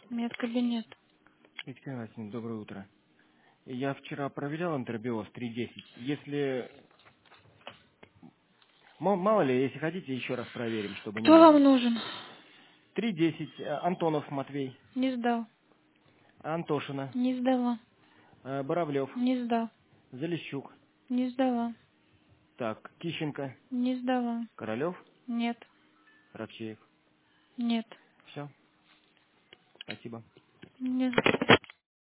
Медкабинет. Екатерина Васильевна, доброе утро. Я вчера проверял энтеробиоз 3.10. Если... Мало ли, если хотите, еще раз проверим, чтобы не Кто вам было. нужен? 3.10. Антонов Матвей. Не сдал. Антошина. Не сдала. Боровлев. Не сдал. Залещук. Не сдала. Так, Кищенко. Не сдала. Королев. Нет. Ракчеев. Нет. Все. Спасибо. Нет.